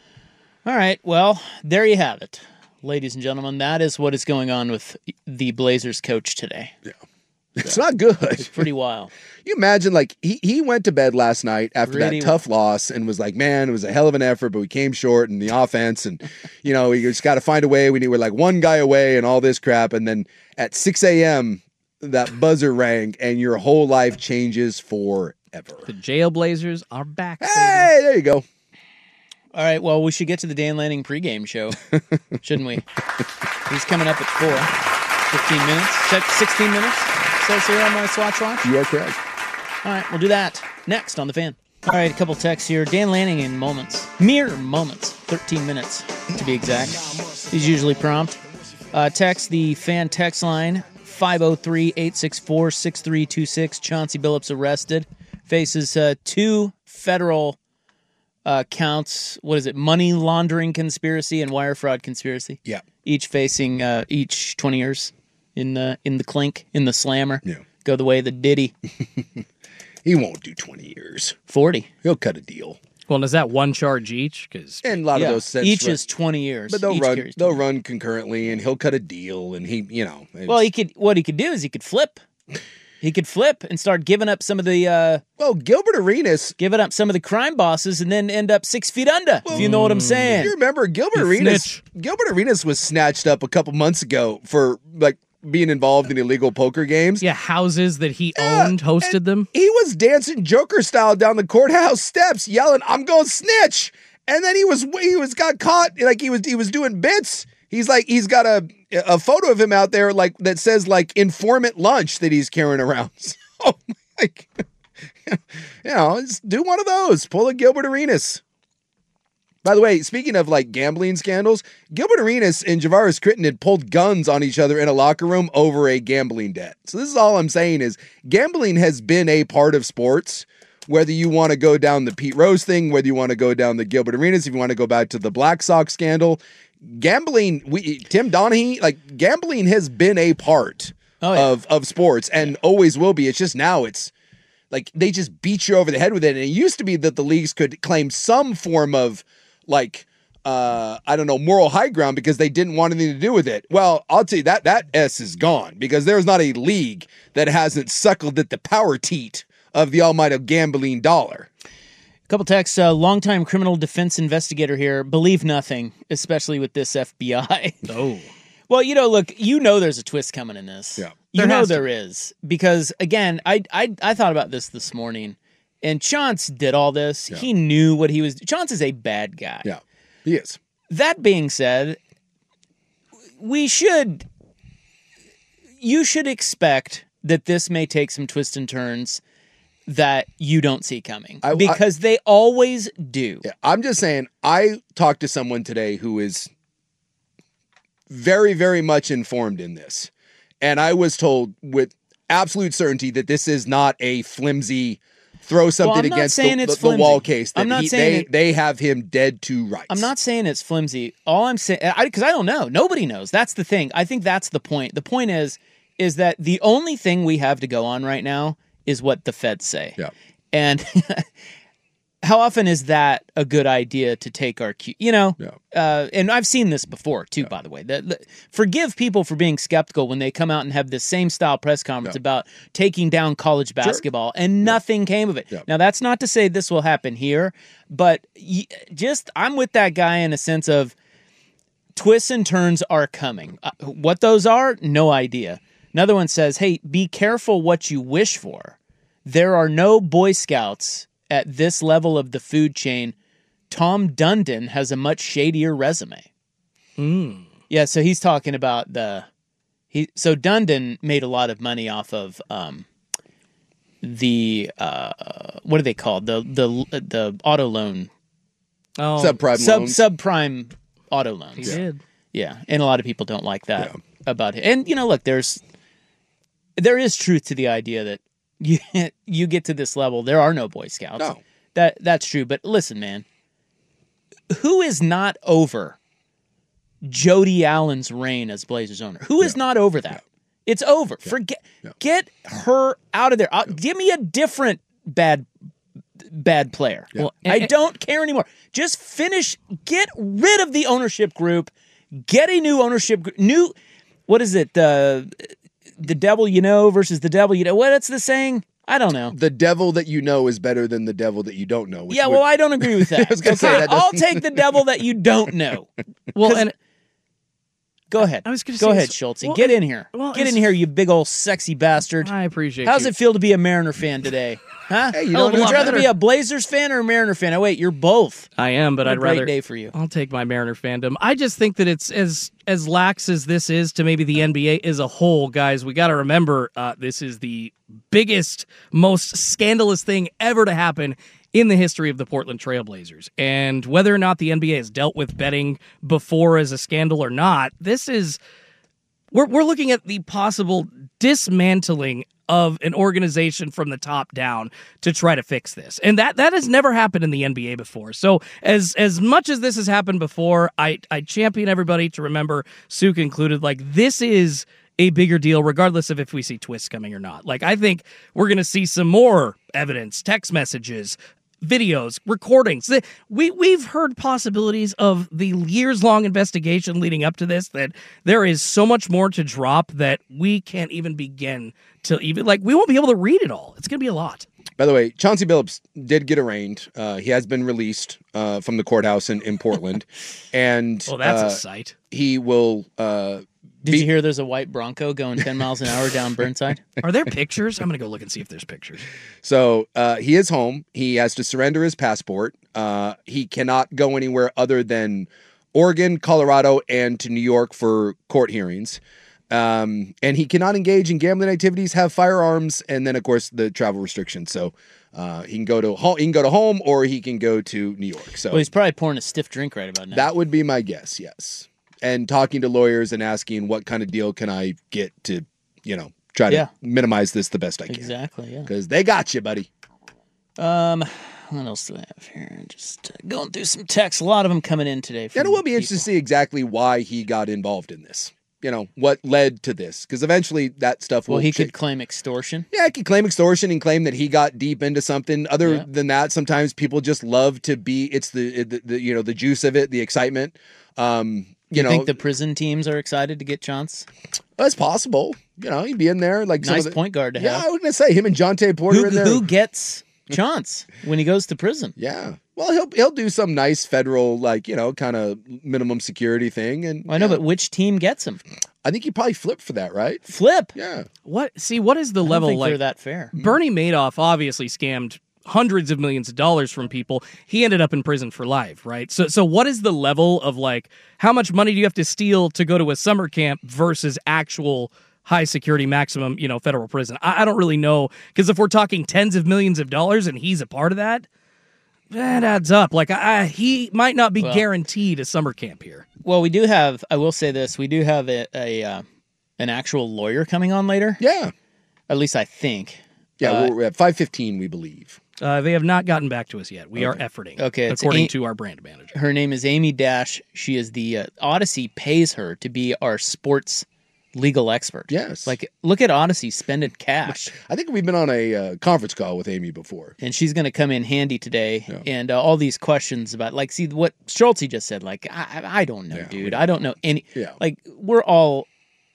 all right. Well, there you have it, ladies and gentlemen. That is what is going on with the Blazers coach today. Yeah. It's not good. It's pretty wild. You imagine, like, he, he went to bed last night after Pretty that tough loss and was like, man, it was a hell of an effort, but we came short in the offense. And, you know, we just got to find a way. We need, we're like one guy away and all this crap. And then at six a.m., that buzzer rang and your whole life changes forever. The Jailblazers are back. Hey, there you go. All right. Well, we should get to the Dan Lanning pregame show, shouldn't we? He's coming up at four. fifteen minutes. Check sixteen minutes. Says here on my Swatch Watch. You are correct. All right, we'll do that next on The Fan. All right, a couple texts here. Dan Lanning in moments. Mere moments. thirteen minutes, to be exact. He's usually prompt. Uh, text the Fan text line, five oh three, eight six four, six three two six. Chauncey Billups arrested. Faces uh, two federal uh, counts. What is it? Money laundering conspiracy and wire fraud conspiracy. Yeah. Each facing uh, each twenty years in the, in the clink, in the slammer. Yeah. Go the way of the Diddy. He won't do twenty years. forty. He'll cut a deal. Well, and is that one charge each? Because And a lot Yeah, of those sets each run- is twenty years. But they'll Each run carries they'll run concurrently and he'll cut a deal and he, you know. it's- Well, he could. What he could do is he could flip. He could flip and start giving up some of the. Uh, well, Gilbert Arenas giving up some of the crime bosses, and then end up six feet under. if you know what I'm saying. You remember Gilbert You Arenas? snitch. Gilbert Arenas was snatched up a couple months ago for like being involved in illegal poker games. Yeah, houses that he owned hosted them. He was dancing Joker style down the courthouse steps, yelling, "I'm going snitch!" And then he was he was got caught like he was he was doing bits. He's like he's got a a photo of him out there like that says like informant lunch that he's carrying around. So like, you know, just do one of those. Pull a Gilbert Arenas. By the way, speaking of like gambling scandals, Gilbert Arenas and Javaris Critton had pulled guns on each other in a locker room over a gambling debt. So this is all I'm saying is gambling has been a part of sports whether you want to go down the Pete Rose thing, whether you want to go down the Gilbert Arenas, if you want to go back to the Black Sox scandal, gambling, we Tim Donaghy, like gambling has been a part oh, yeah. of, of sports and yeah. always will be. It's just now it's like they just beat you over the head with it. And it used to be that the leagues could claim some form of like, uh, I don't know, moral high ground because they didn't want anything to do with it. Well, I'll tell you that that S is gone because there's not a league that hasn't suckled at the power teat of the almighty gambling dollar. A couple texts. Uh, longtime criminal defense investigator here. Believe nothing, especially with this F B I. Oh. Well, you know, look, you know there's a twist coming in this. Yeah. You There know has to there is. Because, again, I, I I thought about this this morning, and Chance did all this. Yeah. He knew what he was... Chance is a bad guy. Yeah, he is. That being said, we should... You should expect that this may take some twists and turns that you don't see coming. I- because they always do. Yeah, I'm just saying, I talked to someone today who is very, very much informed in this. And I was told with absolute certainty that this is not a flimsy throw something I'm not against saying the, it's the, the wall flimsy. case. That I'm not he- saying they, it- they have him dead to rights. I'm not saying it's flimsy. All I'm saying, because I, I don't know. Nobody knows. That's the thing. I think that's the point. The point is, is that the only thing we have to go on right now is what the feds say. Yeah. And how often is that a good idea to take our cue? You know, Yeah. uh, and I've seen this before too, by the way. That, that- forgive people for being skeptical when they come out and have this same style press conference Yeah. about taking down college basketball and nothing came of it. Yeah. Now, that's not to say this will happen here, but y- just I'm with that guy in a sense of twists and turns are coming. Uh, what those are, no idea. Another one says, hey, be careful what you wish for. There are no Boy Scouts at this level of the food chain. Tom Dundon has a much shadier resume. Mm. Yeah, so he's talking about the he. So Dundon made a lot of money off of um, the uh, what are they called? The the the auto loan, Oh, Subprime sub loans. subprime auto loans. he did. Yeah, and a lot of people don't like that Yeah. about it. And you know, look, there's there is truth to the idea that you you get to this level, there are no Boy Scouts. No. That that's true. But listen, man, who is not over Jody Allen's reign as Blazers owner? Who is Yeah. not over that? It's over. Forget. Yeah. Get her out of there. Uh, Give me a different bad bad player. Well, I and- don't care anymore. Just finish. Get rid of the ownership group. Get a new ownership group. New. What is it? The the devil you know versus the devil you know. What's the saying? I don't know. The devil that you know is better than the devil that you don't know. which Yeah, would- well, I don't agree with that. I was gonna say Okay, that I'll doesn't- take the devil that you don't know. Well, 'Cause- and Go ahead. I was gonna Go say, ahead, it's- Schultz. well, Get it- in here. well, Get in it's- here, you big old sexy bastard. I appreciate How's you. it feel to be a Mariner fan today? Huh? Hey, you Hell know of a Would lot you rather better. be a Blazers fan or a Mariner fan? Oh, wait, you're both. I am, but What a I'd great rather day for you. I'll take my Mariner fandom. I just think that it's as as lax as this is to maybe the N B A as a whole, guys. We got to remember uh, this is the biggest, most scandalous thing ever to happen in the history of the Portland Trailblazers. And whether or not the N B A has dealt with betting before as a scandal or not, this is we're we're looking at the possible dismantling of an organization from the top down to try to fix this. And that that has never happened in the N B A before. So as as much as this has happened before, I I champion everybody to remember, Suk included, like this is a bigger deal regardless of if we see twists coming or not. Like I think we're going to see some more evidence, text messages, videos, recordings. We we've heard possibilities of the years-long investigation leading up to this, that there is so much more to drop that we can't even begin to even, like, we won't be able to read it all. It's going to be a lot. By the way, Chauncey Billups did get arraigned. Uh, he has been released uh, from the courthouse in, in Portland. And Oh, that's uh, a sight. he will uh, Did you hear there's a white Bronco going ten miles an hour down Burnside? Are there pictures? I'm going to go look and see if there's pictures. So uh, he is home. He has to surrender his passport. Uh, he cannot go anywhere other than Oregon, Colorado, and to New York for court hearings. Um, and he cannot engage in gambling activities, have firearms, and then of course the travel restrictions. So uh, he can go to home. He can go to home, or he can go to New York. So Well, he's probably pouring a stiff drink right about now. that would be my guess. Yes, and talking to lawyers and asking what kind of deal can I get to, you know, try to Yeah. minimize this the best I can. Exactly, yeah. Because they got you, buddy. Um, what else do I have here? Just uh, going through some texts. A lot of them coming in today. And it will be interesting to see exactly why he got involved in this. You know, what led to this. Because eventually that stuff will... Well, he cha- could claim extortion. Yeah, he could claim extortion and claim that he got deep into something. Other Yeah. than that, sometimes people just love to be... It's the, the, the you know, the juice of it, the excitement. Um, you You know, think the prison teams are excited to get Chance? That's possible. You know, he'd be in there like some Nice of the, point guard to yeah, have. I was gonna say him and Jonte Porter Who, in there. who gets Chance when he goes to prison? Yeah. Well, he'll he'll do some nice federal, like, you know, kind of minimum security thing. And I know, yeah. but which team gets him? I think you probably flip for that, right? Flip? Yeah. What? See, what is the I don't level think like? they're that fair. Bernie Madoff obviously scammed hundreds of millions of dollars from people. He ended up in prison for life, right? So, so what is the level of like how much money do you have to steal to go to a summer camp versus actual high security maximum, you know, federal prison? I, I don't really know, because if we're talking tens of millions of dollars and he's a part of that, that adds up. Like I, I, he might not be Well- guaranteed a summer camp here. Well, we do have, I will say this, we do have a, a uh, an actual lawyer coming on later. Yeah. At least I think. Yeah, Uh, we're at five fifteen, we believe. Uh, they have not gotten back to us yet. We are efforting, Okay, it's according A- to our brand manager. Her name is Amy Dash. She is the, uh, Odyssey pays her to be our sports legal expert. Yes. Like, look at Odyssey spending cash. I think we've been on a uh, conference call with Amy before. And she's going to come in handy today. And uh, all these questions about, like, see what Schultze just said. Like, I, I I don't know, dude. I don't know any. Yeah. Like, we're all.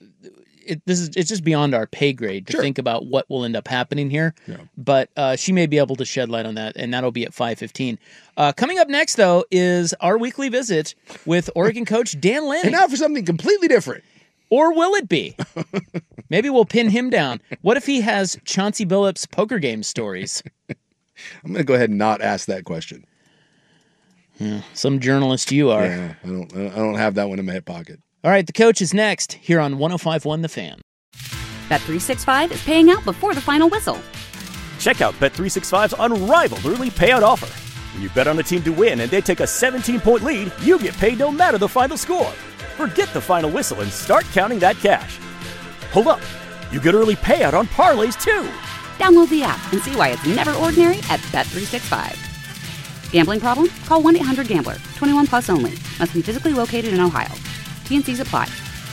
It, this is it's just beyond our pay grade to Sure. think about what will end up happening here. Yeah. But uh, she may be able to shed light on that, and that'll be at five fifteen. Uh, coming up next, though, is our weekly visit with Oregon coach Dan Lanning. And now for something completely different. Or will it be? Maybe we'll pin him down. What if he has Chauncey Billups poker game stories? I'm going to go ahead and not ask that question. Yeah, some journalist you are. Yeah, I don't. I don't have that one in my hip pocket. All right, the coach is next here on one oh five point one The Fan. Bet three sixty-five is paying out before the final whistle. Check out Bet three sixty-five's unrivaled early payout offer. When you bet on a team to win and they take a seventeen-point lead, you get paid no matter the final score. Forget the final whistle and start counting that cash. Hold up. You get early payout on parlays, too. Download the app and see why it's never ordinary at Bet three sixty-five. Gambling problem? Call one eight hundred gambler. twenty-one plus only. Must be physically located in Ohio. T and C's apply.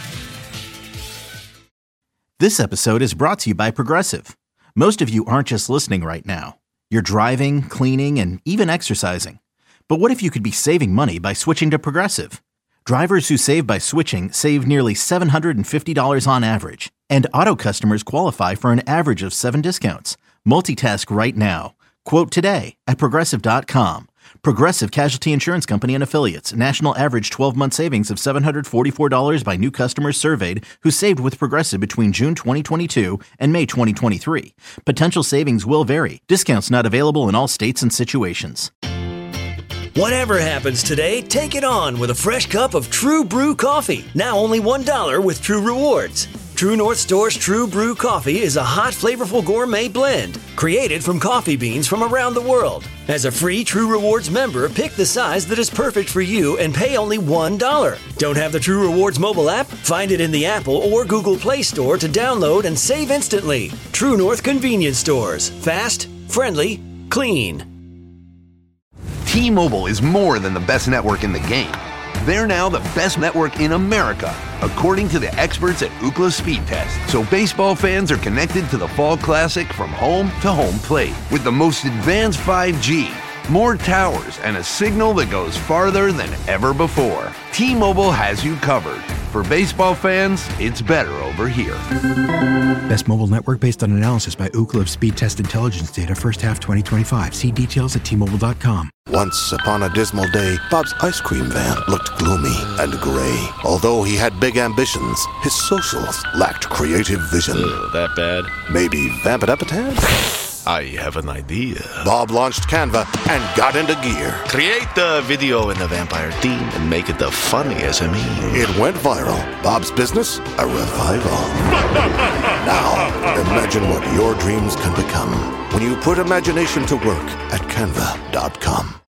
This episode is brought to you by Progressive. Most of you aren't just listening right now. You're driving, cleaning, and even exercising. But what if you could be saving money by switching to Progressive? Drivers who save by switching save nearly seven hundred fifty dollars on average. And auto customers qualify for an average of seven discounts. Multitask right now. Quote today at Progressive dot com. Progressive Casualty Insurance Company and Affiliates. National average twelve-month savings of seven hundred forty-four dollars by new customers surveyed who saved with Progressive between June twenty twenty-two and May twenty twenty-three. Potential savings will vary. Discounts not available in all states and situations. Whatever happens today, take it on with a fresh cup of True Brew coffee. Now only one dollar with True Rewards. True North Store's True Brew coffee is a hot, flavorful gourmet blend created from coffee beans from around the world. As a free True Rewards member, pick the size that is perfect for you and pay only one dollar. Don't have the True Rewards mobile app? Find it in the Apple or Google Play Store to download and save instantly. True North Convenience Stores. Fast, friendly, clean. T-Mobile is more than the best network in the game. They're now the best network in America, according to the experts at Ookla Speed Test. So baseball fans are connected to the Fall Classic from home to home plate with the most advanced five G, more towers, and a signal that goes farther than ever before. T-Mobile has you covered. For baseball fans, it's better over here. Best mobile network based on analysis by Ookla of Speed Test Intelligence data first half twenty twenty-five. See details at T Mobile dot com. Once upon a dismal day, Bob's ice cream van looked gloomy and gray. Although he had big ambitions, his socials lacked creative vision. Ugh, that bad? Maybe vamp it up a tad? I have an idea. Bob launched Canva and got into gear. Create the video in the vampire theme and make it the funniest of me. It went viral. Bob's business, a revival. Now, imagine what your dreams can become when you put imagination to work at Canva dot com.